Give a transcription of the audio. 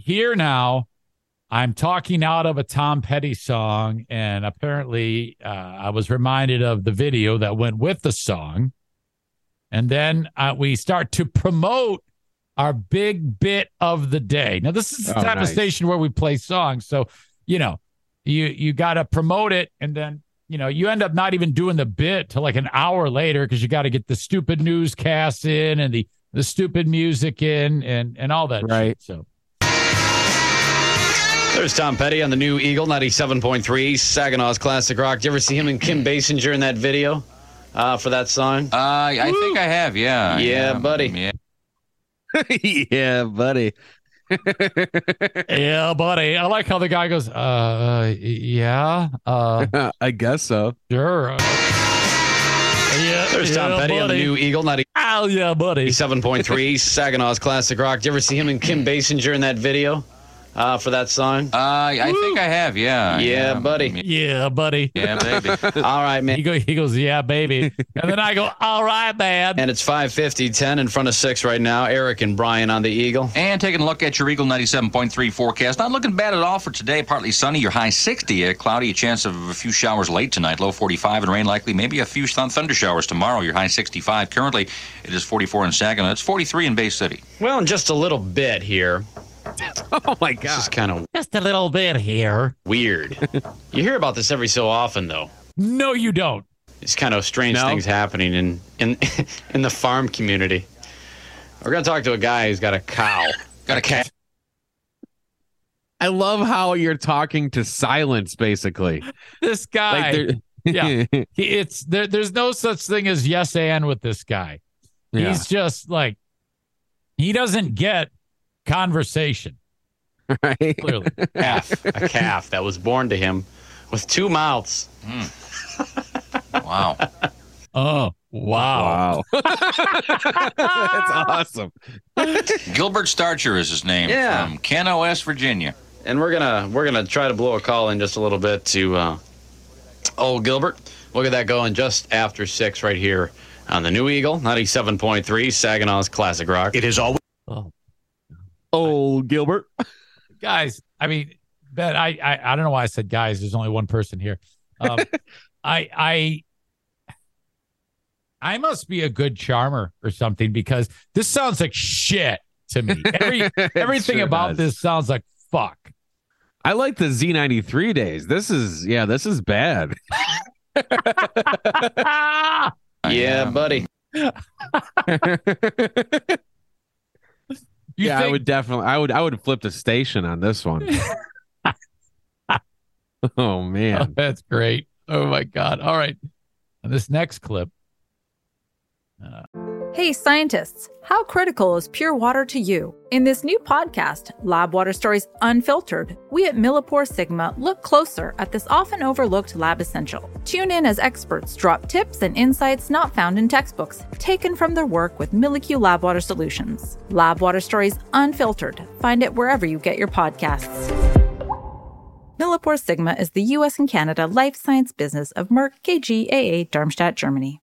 here now. I'm talking out of a Tom Petty song, and apparently I was reminded of the video that went with the song. And then we start to promote our big bit of the day. Now, this is the type of station where we play songs. So, you got to promote it, and then, you end up not even doing the bit till like an hour later because you got to get the stupid newscasts in and the stupid music in and all that shit. So. There's Tom Petty on the new Eagle 97.3, Saginaw's Classic Rock. Did you ever see him and Kim Basinger in that video for that song? I think I have, yeah. Yeah, buddy. Yeah, yeah buddy. Yeah, buddy. I like how the guy goes, yeah. I guess so. Sure. There's Tom Petty on the new Eagle 97.3, Saginaw's Classic Rock. Did you ever see him and Kim Basinger in that video? For that song? I think I have, yeah. Yeah, buddy. Yeah, buddy. Yeah, baby. All right, man. He goes, yeah, baby. And then I go, all right, man. And it's 5:50, 10 in front of 6 right now. Eric and Brian on the Eagle. And taking a look at your Eagle 97.3 forecast. Not looking bad at all for today. Partly sunny, your high 60. Cloudy, a chance of a few showers late tonight. Low 45 and rain likely. Maybe a few thunder showers tomorrow. Your high 65. Currently, it is 44 in Saginaw. It's 43 in Bay City. Well, in just a little bit here. Oh, my God. This is kind of just a little bit here. Weird. You hear about this every so often, though. No, you don't. It's kind of strange things happening in the farm community. We're going to talk to a guy who's got a cow. Got a cat. I love how you're talking to silence, basically. This guy. There's no such thing as yes and with this guy. Yeah. He's just like, he doesn't get conversation. Right. Clearly. A calf that was born to him with 2 mouths. Wow. Oh, wow. That's awesome. Gilbert Starcher is his name. Yeah. From Kent, West Virginia. And we're gonna try to blow a call in just a little bit to old Gilbert. We'll get that going just after 6 right here on the new Eagle 97.3, Saginaw's Classic Rock. It is always. Oh, Gilbert. Guys, I mean, Ben, I don't know why I said guys. There's only one person here. I must be a good charmer or something because this sounds like shit to me. Everything about this sounds like fuck. I like the Z93 days. This is bad. Yeah, buddy. I would definitely. I would flip the station on this one. Oh man, oh, that's great. Oh my God! All right, on this next clip. Hey scientists, how critical is pure water to you? In this new podcast, Lab Water Stories Unfiltered, we at Millipore Sigma look closer at this often overlooked lab essential. Tune in as experts drop tips and insights not found in textbooks, taken from their work with MilliQ Lab Water Solutions. Lab Water Stories Unfiltered. Find it wherever you get your podcasts. Millipore Sigma is the US and Canada life science business of Merck KGaA, Darmstadt, Germany.